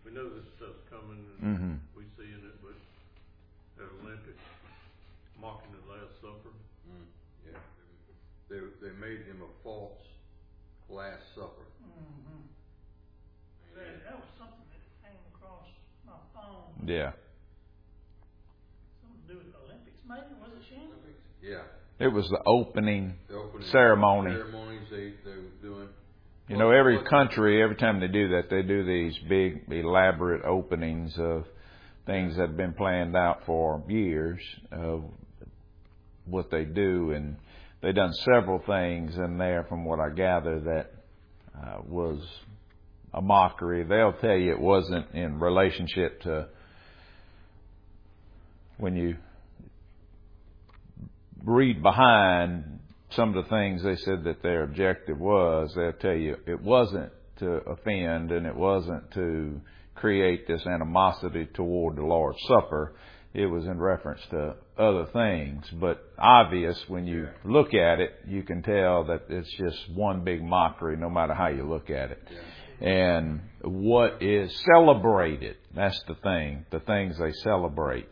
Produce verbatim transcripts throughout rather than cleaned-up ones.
We know this stuff's coming, and Mm-hmm. we seeing it, but at Olympics, mocking the Last Supper. Mm, yeah, they they made him a false Last Supper. Mm-hmm. That, that was something that came across my phone. Yeah. Something to do with the Olympics, maybe, was it, Shane? Yeah. It was the opening, The opening ceremony. ceremonies they, they were doing. You know, every country, every time they do that, they do these big, elaborate openings of things that have been planned out for years of what they do. And they done several things in there, from what I gather, that uh, was a mockery. They'll tell you it wasn't in relationship to when you read behind some of the things they said that their objective was. They'll tell you it wasn't to offend, and it wasn't to create this animosity toward the Lord's Supper. It was in reference to other things. But obvious, when you Yeah. look at it, you can tell that it's just one big mockery, no matter how you look at it. Yeah. And what is celebrated, that's the thing, the things they celebrate.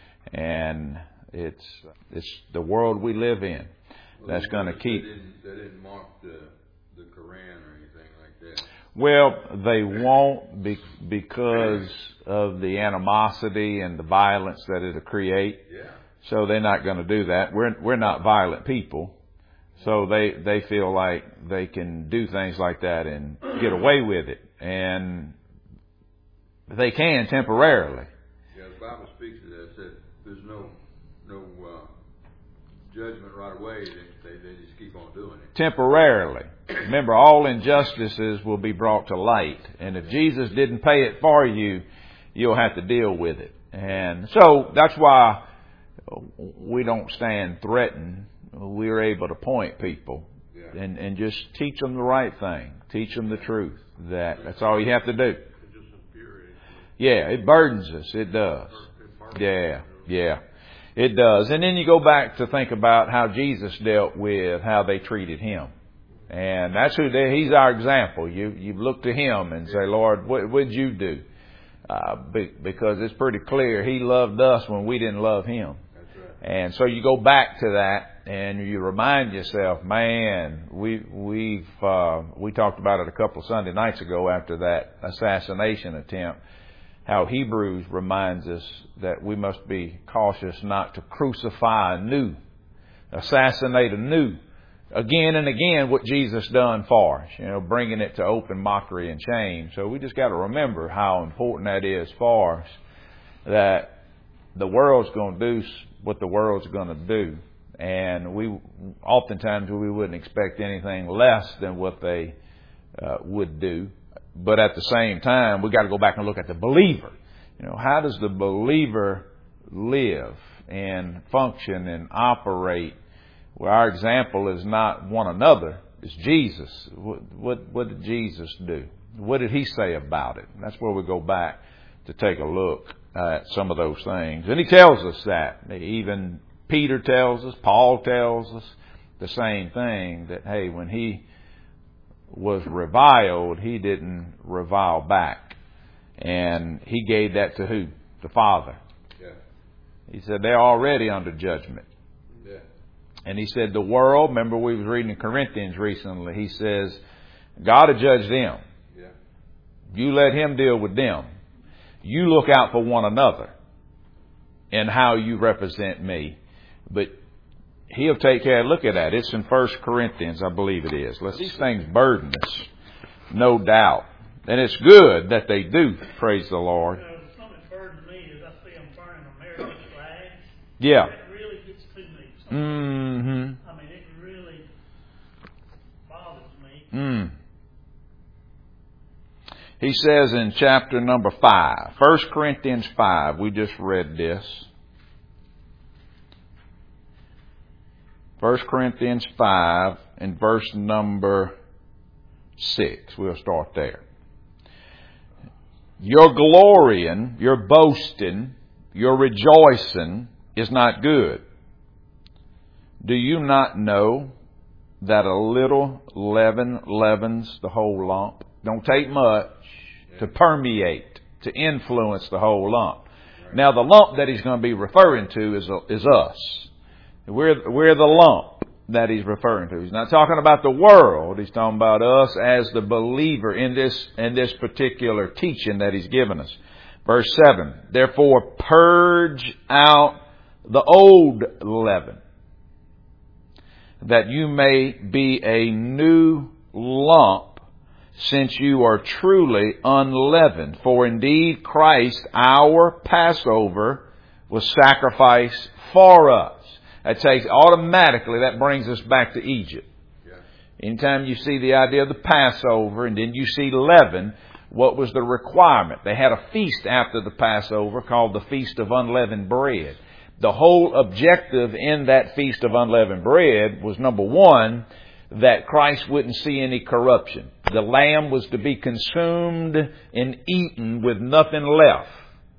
And it's it's the world we live in Well, that's going to they keep. Didn't, they didn't mark the the Quran or anything like that. Well, they won't be, because of the animosity and the violence that it'll create. Yeah. So they're not going to do that. We're we're not violent people, so they they feel like they can do things like that and get away with it, and they can temporarily. Yeah, the Bible speaks to that. It said there's no no uh, judgment right away. They, they they just keep on doing it. Temporarily. Remember, all injustices will be brought to light, and if Jesus didn't pay it for you, you'll have to deal with it. And so that's why we don't stand threatened. We're able to point people Yeah. and, and just teach them the right thing. Teach them the truth. That that's all you have to do. It just infuriates me. Yeah, it burdens us. It does. It burdens Yeah, me. yeah. It does. And then you go back to think about how Jesus dealt with how they treated him. And that's who they, he's our example. You you look to him and say, Lord, what would you do? Uh, be, because it's pretty clear he loved us when we didn't love him. That's right. And so you go back to that and you remind yourself, man, we we've uh, we talked about it a couple of Sunday nights ago after that assassination attempt. How Hebrews reminds us that we must be cautious not to crucify anew, assassinate anew, again and again what Jesus done for us, you know, bringing it to open mockery and shame. So we just got to remember how important that is for us, that the world's going to do what the world's going to do. And we, oftentimes we wouldn't expect anything less than what they uh, would do. But at the same time, we got to go back and look at the believer. You know, how does the believer live and function and operate? Well, our example is not one another. It's Jesus. What, what, what did Jesus do? What did he say about it? And that's where we go back to take a look at some of those things. And he tells us that. Even Peter tells us, Paul tells us the same thing, that, hey, when he was reviled, he didn't revile back. And he gave that to who? The Father. Yeah. He said they're already under judgment. Yeah. And he said the world, remember we was reading in Corinthians recently, he says, God will judge them. Yeah. You let him deal with them. You look out for one another and how you represent me. But he'll take care. Look at that. It's in First Corinthians, I believe it is. Let's, these things burden us, no doubt. And it's good that they do, praise the Lord. You know, something that burdens me is I see them burning American flags. Yeah. That really gets to me. Mm-hmm. I mean, it really bothers me. Mm. He says in chapter number five, First Corinthians five, we just read this. First Corinthians five and verse number six. We'll start there. Your glorying, your boasting, your rejoicing is not good. Do you not know that a little leaven leavens the whole lump? Don't take much to permeate, to influence the whole lump. Now, the lump that he's going to be referring to is is us. We're we're the lump that he's referring to. He's not talking about the world. He's talking about us as the believer in this in this particular teaching that he's given us. Verse seven. Therefore, purge out the old leaven, that you may be a new lump, since you are truly unleavened. For indeed Christ, our Passover, was sacrificed for us. That takes automatically, that brings us back to Egypt. Yeah. Anytime you see the idea of the Passover and then you see leaven, what was the requirement? They had a feast after the Passover called the Feast of Unleavened Bread. The whole objective in that Feast of Unleavened Bread was, number one, that Christ wouldn't see any corruption. The lamb was to be consumed and eaten with nothing left.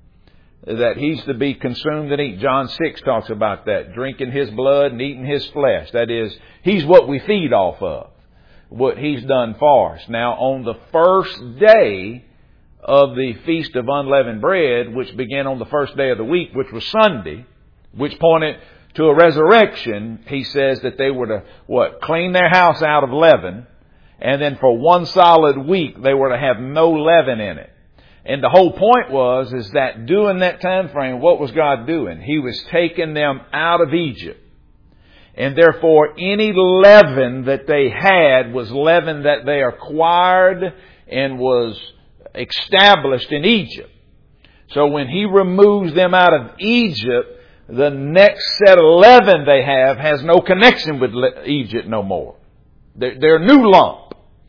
That he's to be consumed and eaten. John six talks about that. Drinking his blood and eating his flesh. That is, he's what we feed off of. What he's done for us. Now, on the first day of the Feast of Unleavened Bread, which began on the first day of the week, which was Sunday, which pointed to a resurrection, he says that they were to, what, clean their house out of leaven, and then for one solid week they were to have no leaven in it. And the whole point was, is that during that time frame, what was God doing? He was taking them out of Egypt. And therefore, any leaven that they had was leaven that they acquired and was established in Egypt. So when He removes them out of Egypt, the next set of leaven they have has no connection with Egypt no more. They're, they're a new lump.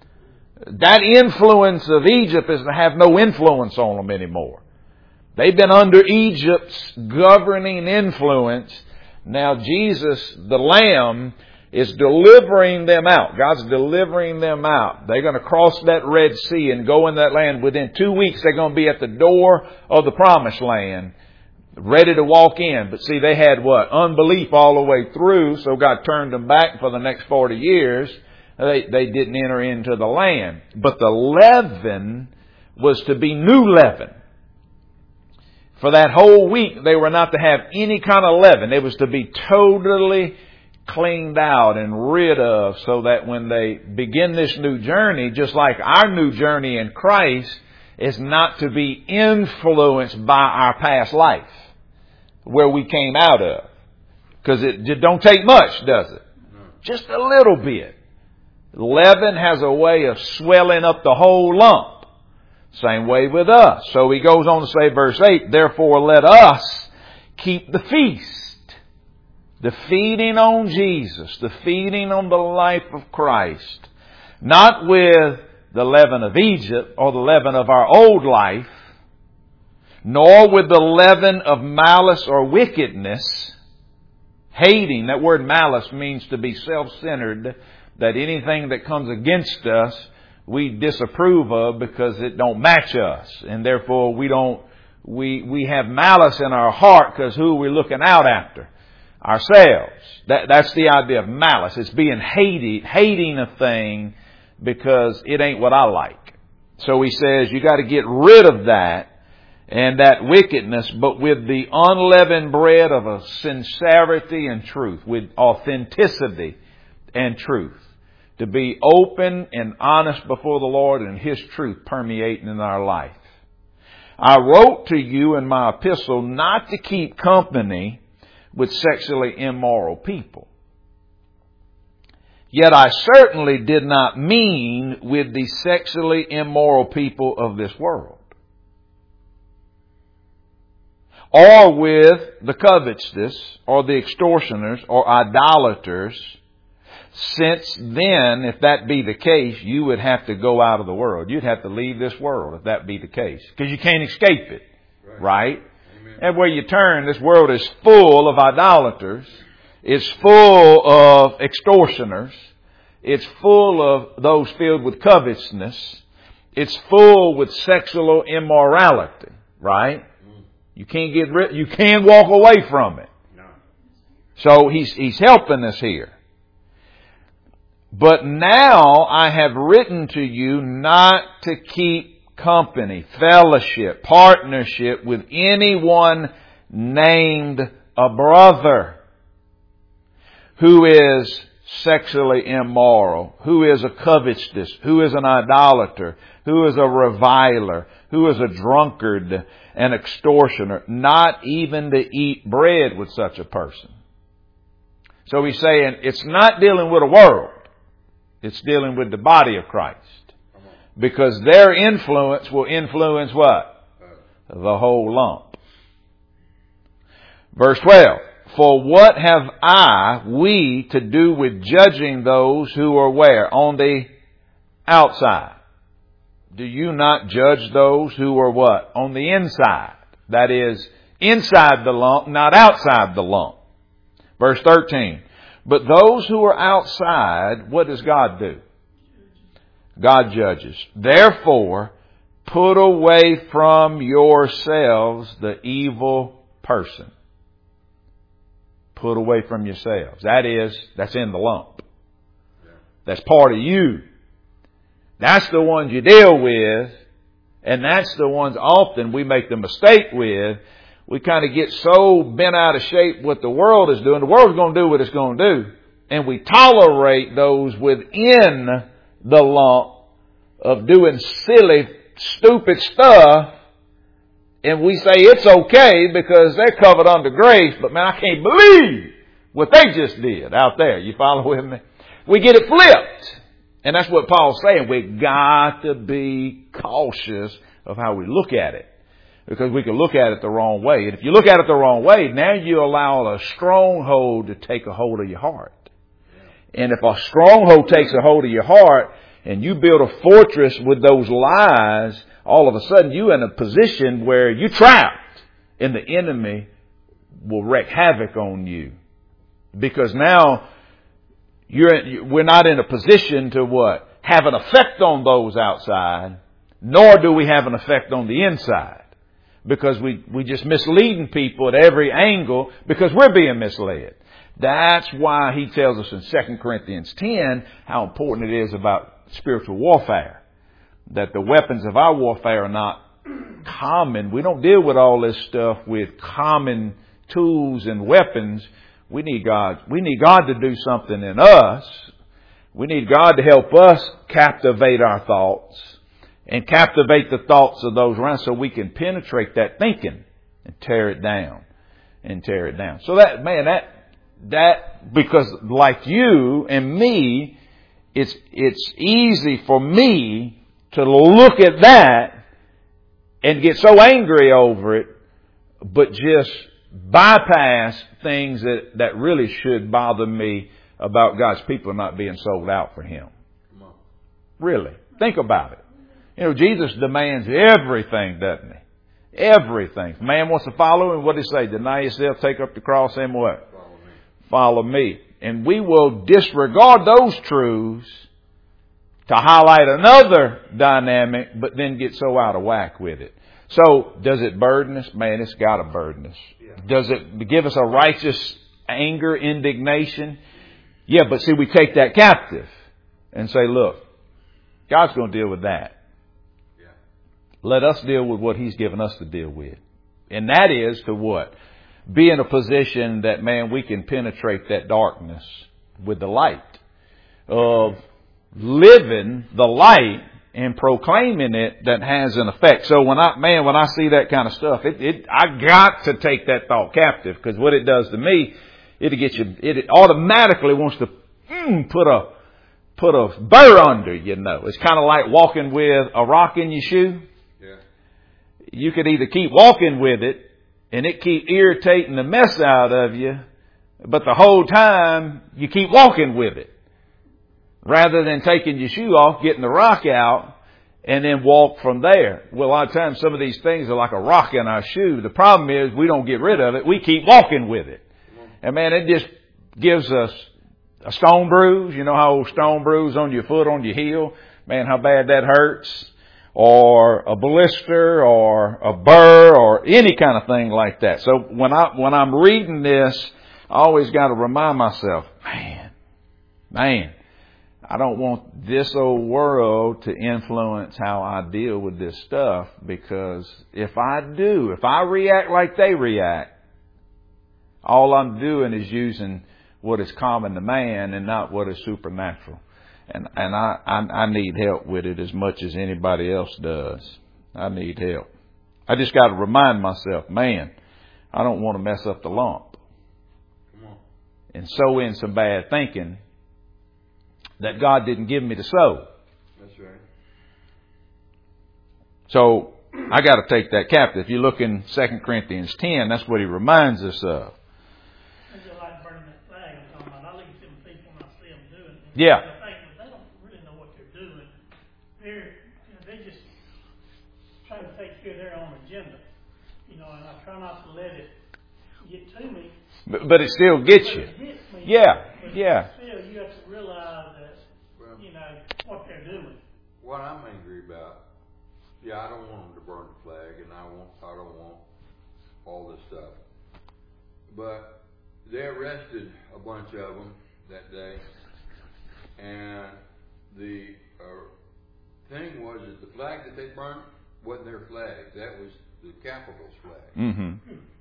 That influence of Egypt is to have no influence on them anymore. They've been under Egypt's governing influence. Now Jesus, the Lamb, is delivering them out. God's delivering them out. They're going to cross that Red Sea and go in that land. Within two weeks, they're going to be at the door of the Promised Land, ready to walk in. But see, they had what? Unbelief all the way through, so God turned them back for the next forty years. They, they didn't enter into the land. But the leaven was to be new leaven. For that whole week, they were not to have any kind of leaven. It was to be totally cleaned out and rid of, so that when they begin this new journey, just like our new journey in Christ, is not to be influenced by our past life, where we came out of. Because it, it don't take much, does it? No. Just a little bit. Leaven has a way of swelling up the whole lump. Same way with us. So he goes on to say, verse eight, therefore let us keep the feast. The feeding on Jesus. The feeding on the life of Christ. Not with the leaven of Egypt or the leaven of our old life, nor with the leaven of malice or wickedness. Hating, that word malice means to be self-centered, that anything that comes against us we disapprove of because it don't match us. And therefore we don't, we, we have malice in our heart because who we're looking out after? Ourselves. That, that's the idea of malice. It's being hated, hating a thing because it ain't what I like. So he says you got to get rid of that and that wickedness, but with the unleavened bread of a sincerity and truth, with authenticity and truth. To be open and honest before the Lord and His truth permeating in our life. I wrote to you in my epistle not to keep company with sexually immoral people. Yet I certainly did not mean with the sexually immoral people of this world. Or with the covetous, or the extortioners, or idolaters. Since then, if that be the case, you would have to go out of the world. You'd have to leave this world if that be the case. Because you can't escape it. Right? right? Everywhere you turn, this world is full of idolaters. It's full of extortioners. It's full of those filled with covetousness. It's full with sexual immorality. Right? You can't get rid, you can't walk away from it. No. So he's, he's helping us here. But now I have written to you not to keep company, fellowship, partnership with anyone named a brother who is sexually immoral, who is a covetous, who is an idolater, who is a reviler, who is a drunkard, an extortioner, not even to eat bread with such a person. So he's saying it's not dealing with a world. It's dealing with the body of Christ. Because their influence will influence what? The whole lump. Verse twelve. For what have I, we, to do with judging those who are where? On the outside. Do you not judge those who are what? On the inside. That is, inside the lump, not outside the lump. Verse thirteen. But those who are outside, what does God do? God judges. Therefore, put away from yourselves the evil person. Put away from yourselves. That is, that's in the lump. That's part of you. That's the ones you deal with. And that's the ones often we make the mistake with. We kind of get so bent out of shape what the world is doing. The world's going to do what it's going to do. And we tolerate those within the lump of doing silly, stupid stuff. And we say it's okay because they're covered under grace. But man, I can't believe what they just did out there. You follow with me? We get it flipped. And that's what Paul's saying. We've got to be cautious of how we look at it. Because we can look at it the wrong way. And if you look at it the wrong way, now you allow a stronghold to take a hold of your heart. And if a stronghold takes a hold of your heart and you build a fortress with those lies, all of a sudden you're in a position where you're trapped and the enemy will wreak havoc on you. Because now you're, we're not in a position to what? Have an effect on those outside, nor do we have an effect on the inside. Because we, we just misleading people at every angle because we're being misled. That's why he tells us in Second Corinthians ten how important it is about spiritual warfare. That the weapons of our warfare are not common. We don't deal with all this stuff with common tools and weapons. We need God. We need God to do something in us. We need God to help us captivate our thoughts and captivate the thoughts of those around so we can penetrate that thinking and tear it down and tear it down. So that, man, that, that, because like you and me, it's, it's easy for me to look at that and get so angry over it, but just bypass things that, that really should bother me about God's people not being sold out for Him. Really. Think about it. You know, Jesus demands everything, doesn't He? Everything. If man wants to follow Him, what does He say? Deny yourself, take up the cross, and what? Follow me. Follow me. And we will disregard those truths to highlight another dynamic, but then get so out of whack with it. So, does it burden us? Man, it's got to burden us. Yeah. Does it give us a righteous anger, indignation? Yeah, but see, we take that captive and say, look, God's going to deal with that. Yeah. Let us deal with what He's given us to deal with. And that is to what? Be in a position that, man, we can penetrate that darkness with the light of living the light and proclaiming it that has an effect. So when I, man, when I see that kind of stuff, it, it, I got to take that thought captive, because what it does to me, it'll get you, it automatically wants to mm, put a, put a burr under, you know. It's kind of like walking with a rock in your shoe. Yeah. You could either keep walking with it and it keep irritating the mess out of you, but the whole time you keep walking with it. Rather than taking your shoe off, getting the rock out, and then walk from there. Well, a lot of times some of these things are like a rock in our shoe. The problem is we don't get rid of it. We keep walking with it. And man, it just gives us a stone bruise. You know how a stone bruise on your foot, on your heel? Man, how bad that hurts. Or a blister, or a burr, or any kind of thing like that. So when I, when I'm reading this, I always got to remind myself, man, man, I don't want this old world to influence how I deal with this stuff, because if I do, if I react like they react, all I'm doing is using what is common to man and not what is supernatural. And and I, I, I need help with it as much as anybody else does. I need help. I just got to remind myself, man, I don't want to mess up the lump. Come on. And sow in some bad thinking that God didn't give me to sow. That's right. So I got to take that captive. If you look in Second Corinthians ten, that's what he reminds us of. It's just like burning that flag I'm talking about. I look at them people and I see them doing it. Yeah. I think, but they don't really know what they're doing. They're, you know, they just try to take care of their own agenda. You know, and I try not to let it get to me. But, but it still gets But you. it gets me. Yeah, But yeah. still, you have to realize that, Well, you know, what they're doing. what I'm angry about, yeah, I don't want them to burn the flag, and I want, I don't want all this stuff. But they arrested a bunch of them that day, and the uh, thing was that the flag that they burnt wasn't their flag. That was the Capitol's flag. Mm-hmm.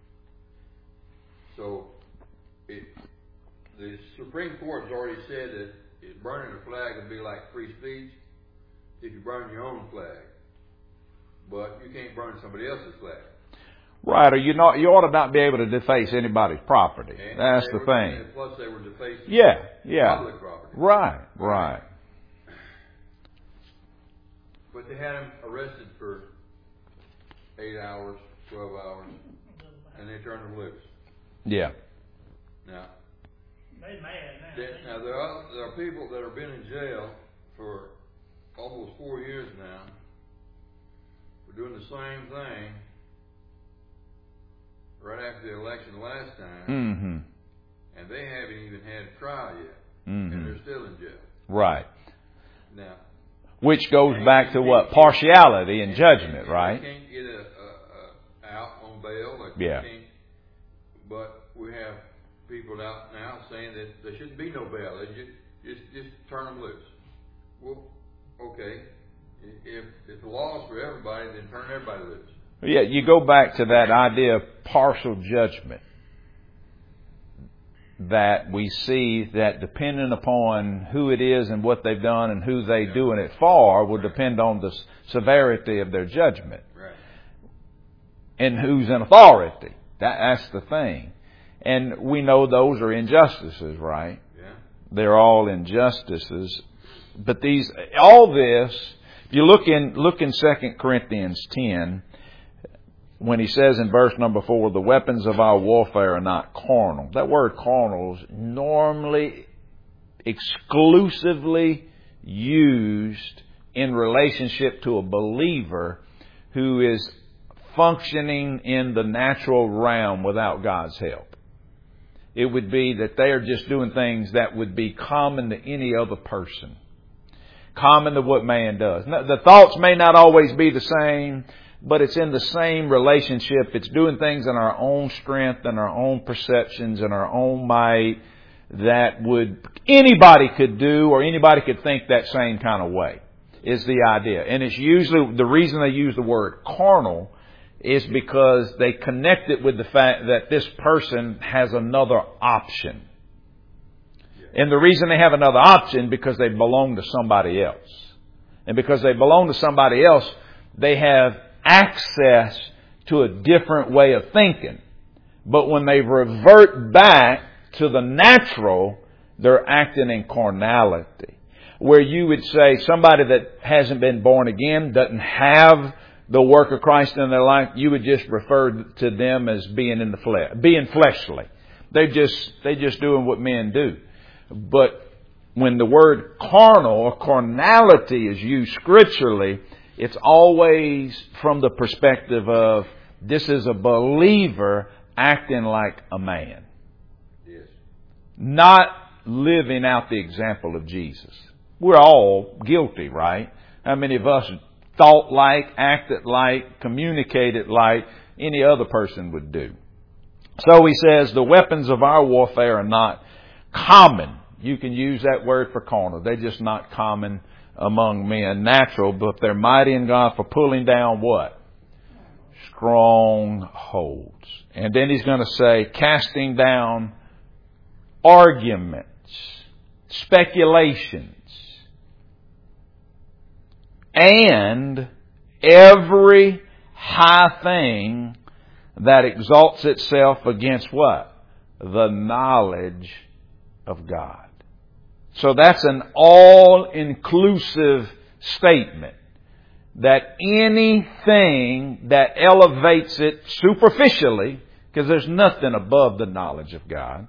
So, it, the Supreme Court has already said that it, burning a flag would be like free speech if you burn your own flag. But you can't burn somebody else's flag. Right, or you not, you ought to not be able to deface anybody's property. And That's they the were- thing. and plus, they were defacing Yeah, yeah. public property. Right, right. But they had him arrested for eight hours, twelve hours, and they turned him loose. Yeah. Now, They mad now. There- They- Now, there are, there are people that have been in jail for almost four years now for doing the same thing right after the election last time, Mm-hmm. and they haven't even had a trial yet, Mm-hmm. and they're still in jail. Right. Now, Which goes back to what? Partiality and judgment, and right? They can't get a, a, a out on bail. Like Yeah. They can't, but we have people out now saying that there shouldn't be no bail. They just just just turn them loose. Well, okay. If if the law is for everybody, then turn everybody loose. Yeah, you go back to that idea of partial judgment. That we see that depending upon who it is and what they've done and who they Yeah. doing it for will depend on the severity of their judgment. Right. And who's in authority. That, that's the thing. And we know those are injustices, right? Yeah. They're all injustices. But these, all this, if you look in, look in Second Corinthians ten, when he says in verse number four, the weapons of our warfare are not carnal. That word carnal is normally exclusively used in relationship to a believer who is functioning in the natural realm without God's help. It would be that they are just doing things that would be common to any other person. Common to what man does. Now, the thoughts may not always be the same, but it's in the same relationship. It's doing things in our own strength and our own perceptions and our own might that would anybody could do, or anybody could think that same kind of way, is the idea. And it's usually, the reason they use the word carnal is because they connect it with the fact that this person has another option. And the reason they have another option because they belong to somebody else. And because they belong to somebody else, they have access to a different way of thinking. But when they revert back to the natural, they're acting in carnality. Where you would say somebody that hasn't been born again, doesn't have the work of Christ in their life, you would just refer to them as being in the flesh, being fleshly. They just, they just doing what men do. But when the word carnal or carnality is used scripturally, it's always from the perspective of this is a believer acting like a man. Yes. Not living out the example of Jesus. We're all guilty, right? How many of us thought like, acted like, communicated like any other person would do? So he says the weapons of our warfare are not common. You can use that word for carnal. They're just not common among men. Natural, but they're mighty in God for pulling down what? Strongholds. And then he's going to say, casting down arguments, speculations, and every high thing that exalts itself against what? The knowledge of God. So that's an all-inclusive statement. That anything that elevates it superficially, because there's nothing above the knowledge of God,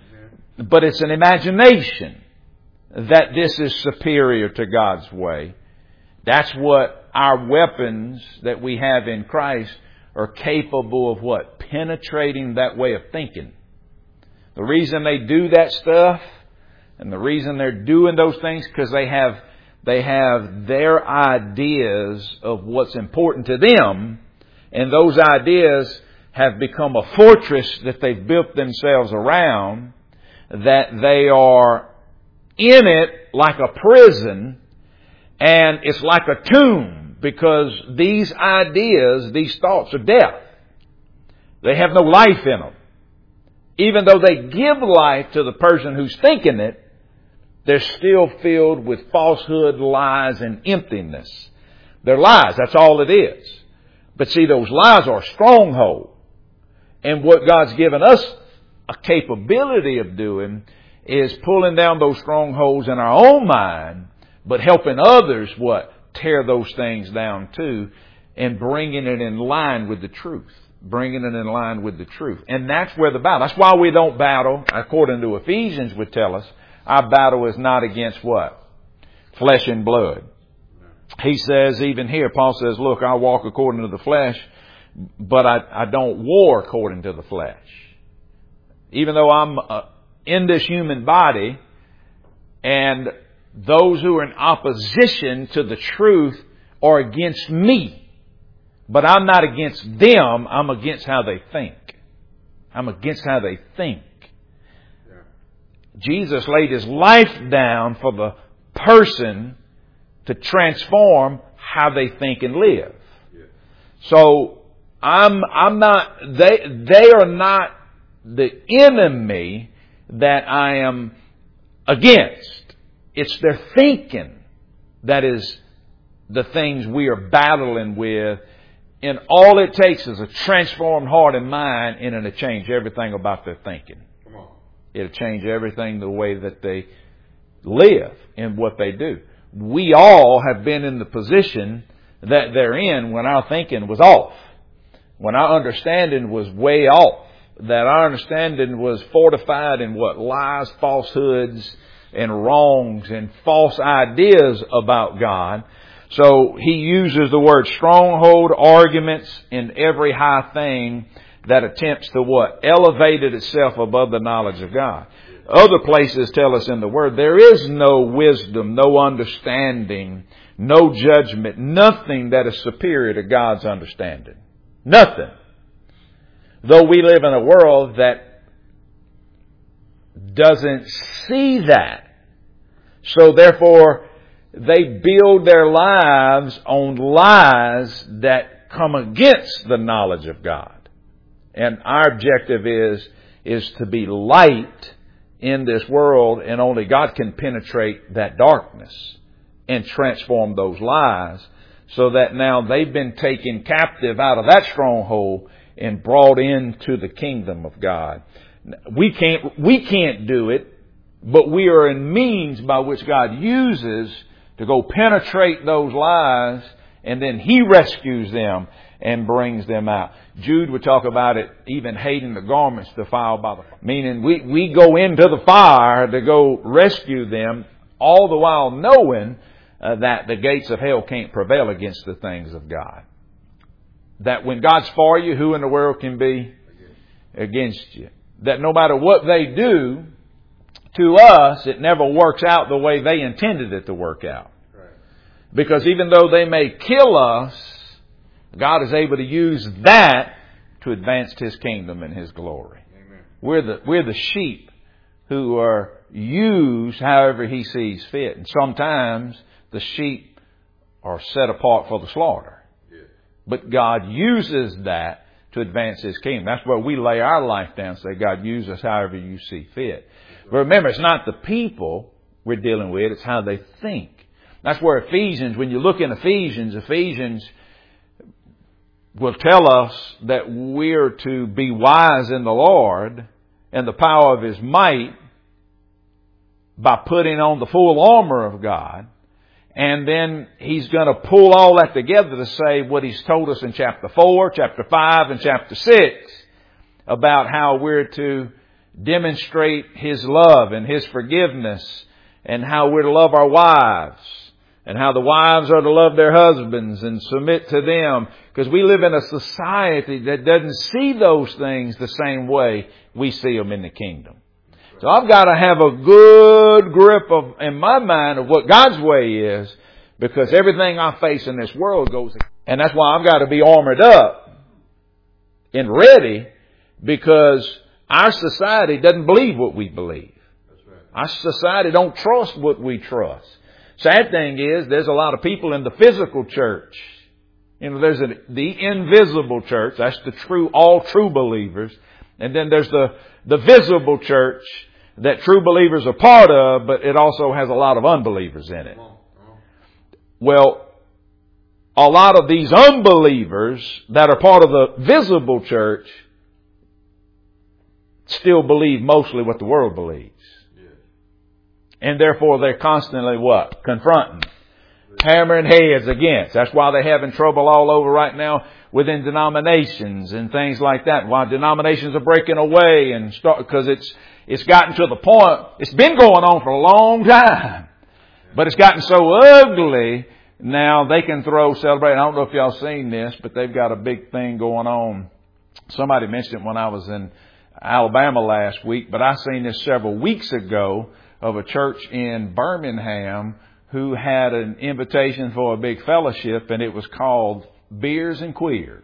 but it's an imagination that this is superior to God's way. That's what our weapons that we have in Christ are capable of what? Penetrating that way of thinking. The reason they do that stuff and the reason they're doing those things because they have they have their ideas of what's important to them, and those ideas have become a fortress that they've built themselves around, that they are in it like a prison, and it's like a tomb, because these ideas, these thoughts are death. They have no life in them. Even though they give life to the person who's thinking it, they're still filled with falsehood, lies, and emptiness. They're lies. That's all it is. But see, those lies are a stronghold. And what God's given us a capability of doing is pulling down those strongholds in our own mind, but helping others, what? Tear those things down too, and bringing it in line with the truth. Bringing it in line with the truth. And that's where the battle. That's why we don't battle, according to Ephesians would tell us, our battle is not against what? Flesh and blood. He says, even here, Paul says, look, I walk according to the flesh, but I, I don't war according to the flesh. Even though I'm uh, in this human body, and those who are in opposition to the truth are against me. But I'm not against them, I'm against how they think. I'm against how they think. Jesus laid His life down for the person to transform how they think and live. Yeah. So I'm I'm not they they are not the enemy that I am against. It's their thinking that is the things we are battling with. And all it takes is a transformed heart and mind, and it'll change everything about their thinking. It'll change everything the way that they live and what they do. We all have been in the position that they're in when our thinking was off. When our understanding was way off. That our understanding was fortified in what? Lies, falsehoods, and wrongs, and false ideas about God. So he uses the word stronghold, arguments, in every high thing that attempts to what? Elevate itself above the knowledge of God. Other places tell us in the Word, there is no wisdom, no understanding, no judgment, nothing that is superior to God's understanding. Nothing. Though we live in a world that doesn't see that. So therefore, they build their lives on lies that come against the knowledge of God. And our objective is, is to be light in this world, and only God can penetrate that darkness and transform those lies, so that now they've been taken captive out of that stronghold and brought into the kingdom of God. We can't, we can't do it, but we are in means by which God uses to go penetrate those lies, and then He rescues them and brings them out. Jude would talk about it, even hating the garments defiled by the fire. Meaning we, we go into the fire to go rescue them, all the while knowing uh, that the gates of hell can't prevail against the things of God. That when God's for you, who in the world can be against you? That no matter what they do to us, it never works out the way they intended it to work out. Right. Because even though they may kill us, God is able to use that to advance His kingdom and His glory. Amen. We're the, we're the sheep who are used however He sees fit. And sometimes the sheep are set apart for the slaughter. Yeah. But God uses that to advance His kingdom. That's where we lay our life down and say, God, use us however you see fit. But remember, it's not the people we're dealing with, it's how they think. That's where Ephesians, when you look in Ephesians, Ephesians will tell us that we're to be wise in the Lord and the power of His might by putting on the full armor of God. And then He's going to pull all that together to say what He's told us in chapter four, chapter five, and chapter six about how we're to demonstrate His love and His forgiveness and how we're to love our wives and how the wives are to love their husbands and submit to them, because we live in a society that doesn't see those things the same way we see them in the kingdom. So I've got to have a good grip of, in my mind, of what God's way is, because everything I face in this world goes, and that's why I've got to be armored up and ready, because our society doesn't believe what we believe. That's right. Our society don't trust what we trust. Sad thing is, there's a lot of people in the physical church. You know, there's a, the invisible church. That's the true, all true believers. And then there's the, the visible church that true believers are part of, but it also has a lot of unbelievers in it. Well, a lot of these unbelievers that are part of the visible church still believe mostly what the world believes. And therefore they're constantly what? Confronting. Hammering heads against. That's why they're having trouble all over right now within denominations and things like that. Why denominations are breaking away and start, because it's, it's gotten to the point, it's been going on for a long time, but it's gotten so ugly now they can throw, celebrate. I don't know if y'all seen this, but they've got a big thing going on. Somebody mentioned it when I was in Alabama last week, but I seen this several weeks ago of a church in Birmingham who had an invitation for a big fellowship, and it was called Beers and Queers.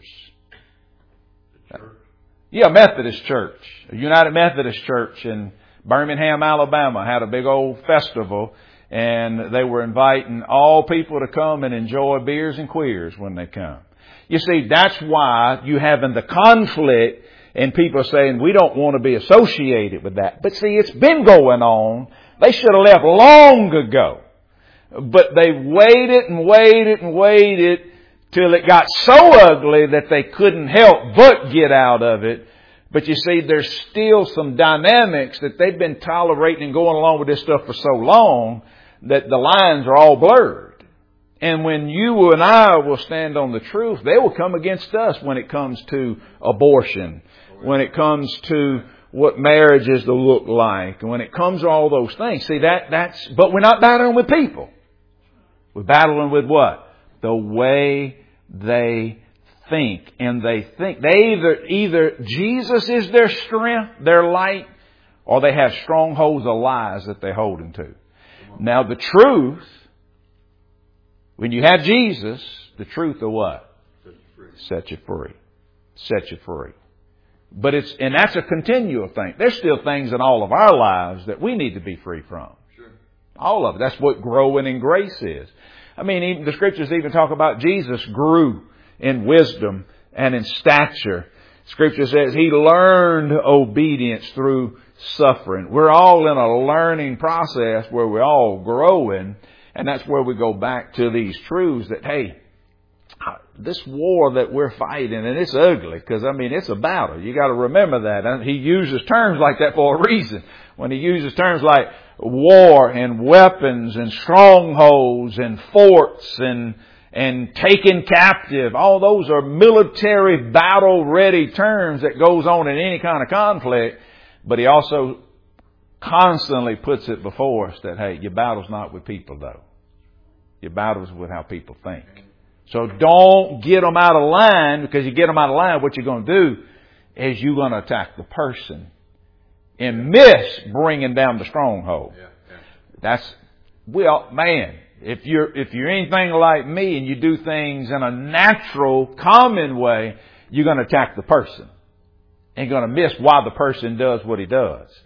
The church? Yeah, Methodist Church. A United Methodist Church in Birmingham, Alabama had a big old festival, and they were inviting all people to come and enjoy beers and queers when they come. You see, that's why you having the conflict and people are saying we don't want to be associated with that. But see, it's been going on. They should have left long ago. But they waited and waited and waited till it got so ugly that they couldn't help but get out of it. But you see, there's still some dynamics that they've been tolerating and going along with this stuff for so long that the lines are all blurred. And when you and I will stand on the truth, they will come against us when it comes to abortion, when it comes to what marriage is to look like, and when it comes to all those things. See, that that's, but we're not battling with people. We're battling with what? The way they think. And they think, they either, either Jesus is their strength, their light, or they have strongholds of lies that they're holding to. Now the truth, when you have Jesus, the truth of what? Set you free. Set you free. But it's, and that's a continual thing. There's still things in all of our lives that we need to be free from. Sure. All of it. That's what growing in grace is. I mean, even the scriptures even talk about Jesus grew in wisdom and in stature. Scripture says He learned obedience through suffering. We're all in a learning process where we're all growing. And that's where we go back to these truths that, hey, this war that we're fighting, and it's ugly, because, I mean, it's a battle. You got to remember that. And He uses terms like that for a reason. When He uses terms like war and weapons and strongholds and forts and and taken captive, all those are military battle-ready terms that goes on in any kind of conflict. But He also constantly puts it before us that, hey, your battle's not with people, though. Your battle's with how people think. So don't get them out of line, because you get them out of line, what you're going to do is you're going to attack the person and miss bringing down the stronghold. Yeah, yeah. That's, well, man, if you're, if you're anything like me and you do things in a natural, common way, you're going to attack the person and going to miss why the person does what he does. Yeah.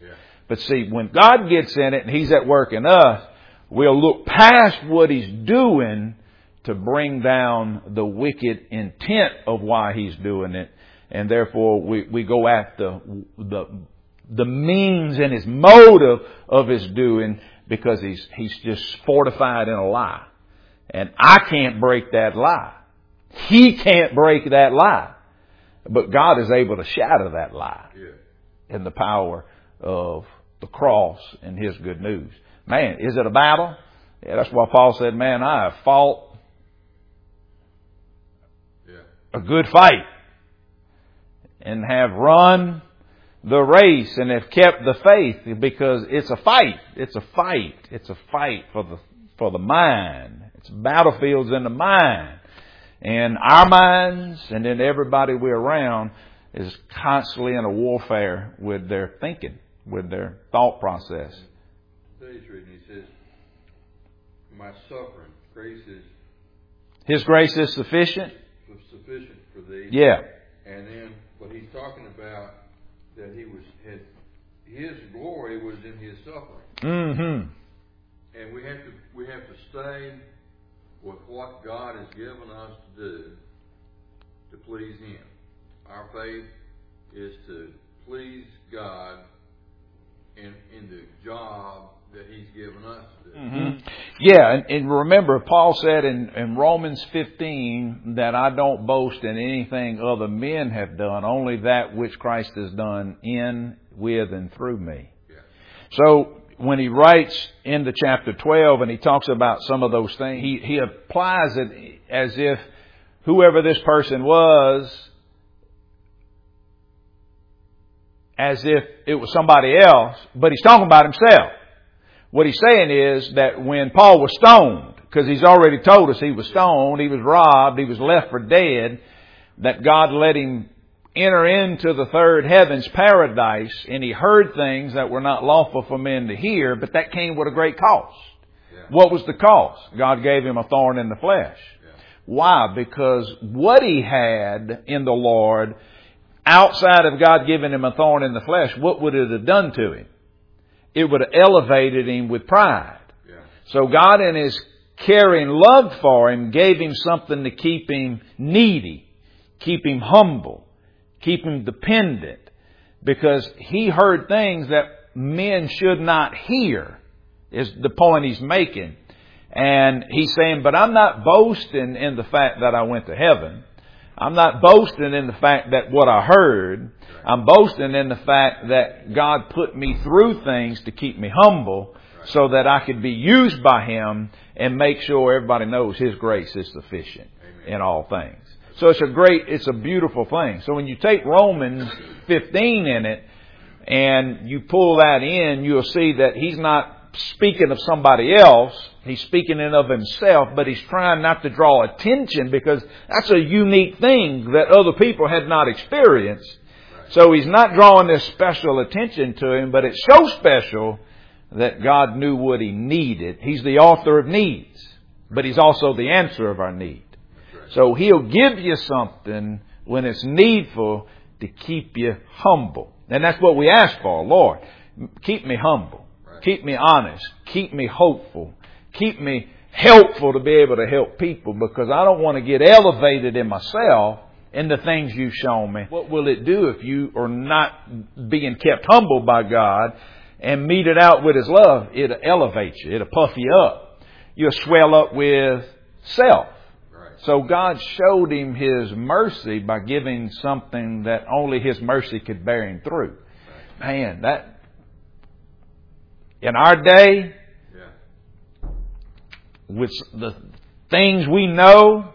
But see, when God gets in it and He's at work in us, we'll look past what He's doing to bring down the wicked intent of why He's doing it. And therefore we, we go at the, the, the means and His motive of His doing, because He's, He's just fortified in a lie. And I can't break that lie. He can't break that lie. But God is able to shatter that lie Yeah. in the power of the cross and His good news. Man, is it a battle? Yeah, that's why Paul said, man, I have fought Yeah. a good fight and have run the race and have kept the faith, because it's a fight. It's a fight. It's a fight for the, for the mind. It's battlefields in the mind. And our minds, and then everybody we're around, is constantly in a warfare with their thinking, with their thought process. Today's reading, he says, my suffering, grace is His grace is sufficient. sufficient for thee. Yeah. And then, but he's talking about that he was, had, his glory was in his suffering. Mm-hmm. And we have to, we have to stay with what God has given us to do to please Him. Our faith is to please God in, in the job that He's given us to do. Mm-hmm. Yeah, and, and remember, Paul said in, in Romans fifteen that I don't boast in anything other men have done, only that which Christ has done in, with, and through me. Yeah. So when he writes into chapter twelve and he talks about some of those things, he, he applies it as if whoever this person was, as if it was somebody else, but he's talking about himself. What he's saying is that when Paul was stoned, because he's already told us he was stoned, he was robbed, he was left for dead, that God let him enter into the third heavens, paradise, and he heard things that were not lawful for men to hear, but that came with a great cost. Yeah. What was the cost? God gave him a thorn in the flesh. Yeah. Why? Because what he had in the Lord, outside of God giving him a thorn in the flesh, what would it have done to him? It would have elevated him with pride. Yeah. So God, in His caring love for him, gave him something to keep him needy, keep him humble, keep him dependent, because he heard things that men should not hear, is the point he's making. And he's saying, but I'm not boasting in the fact that I went to heaven. I'm not boasting in the fact that what I heard. I'm boasting in the fact that God put me through things to keep me humble, so that I could be used by Him and make sure everybody knows His grace is sufficient Amen. in all things. So it's a great, it's a beautiful thing. So when you take Romans fifteen in it and you pull that in, you'll see that he's not speaking of somebody else. He's speaking in of himself, but he's trying not to draw attention, because that's a unique thing that other people had not experienced. So he's not drawing this special attention to him, but it's so special that God knew what he needed. He's the author of needs, but He's also the answer of our need. So He'll give you something when it's needful to keep you humble. And that's what we ask for. Lord, keep me humble. Keep me honest. Keep me hopeful. Keep me helpful to be able to help people, because I don't want to get elevated in myself in the things You've shown me. What will it do if you are not being kept humble by God and meet it out with His love? It'll elevate you. It'll puff you up. You'll swell up with self. Right. So God showed him His mercy by giving something that only His mercy could bear him through. Right. Man, that, in our day, Yeah. with the things we know,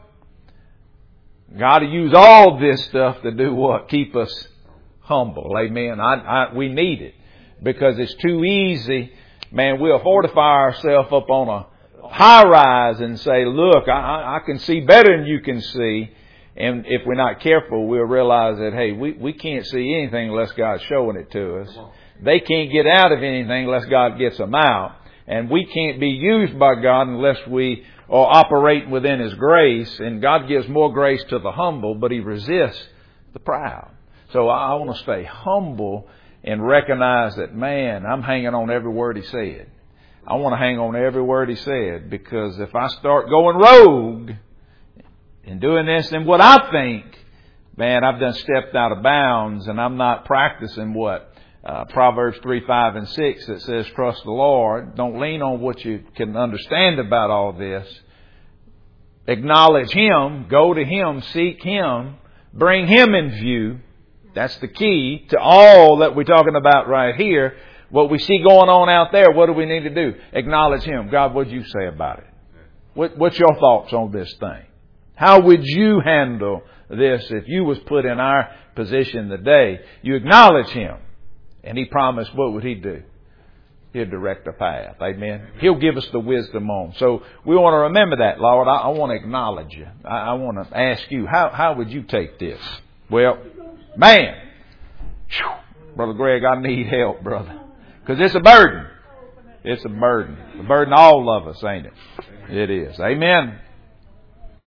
God will use all this stuff to do what? Keep us humble. Amen. I, I, we need it, because it's too easy. Man, we'll fortify ourselves up on a high rise and say, look, I, I can see better than you can see. And if we're not careful, we'll realize that, hey, we, we can't see anything unless God's showing it to us. They can't get out of anything unless God gets them out. And we can't be used by God unless we are operating within His grace. And God gives more grace to the humble, but He resists the proud. So I want to stay humble and recognize that, man, I'm hanging on every word He said. I want to hang on every word He said, because if I start going rogue and doing this, then what I think, man, I've done stepped out of bounds, and I'm not practicing what uh, Proverbs three, five, and six that says, trust the Lord. Don't lean on what you can understand about all this. Acknowledge Him. Go to Him. Seek Him. Bring Him in view. That's the key to all that we're talking about right here. What we see going on out there, what do we need to do? Acknowledge Him. God, what do you say about it? What, what's your thoughts on this thing? How would you handle this if you was put in our position today? You acknowledge Him. And He promised, what would He do? He'll direct the path. Amen. He'll give us the wisdom on. So we want to remember that, Lord. I, I want to acknowledge you. I, I want to ask you, how, how would you take this? Well, man, whew, Brother Greg, I need help, brother. Because it's a burden. It's a burden. A burden to all of us, ain't it? It is. Amen.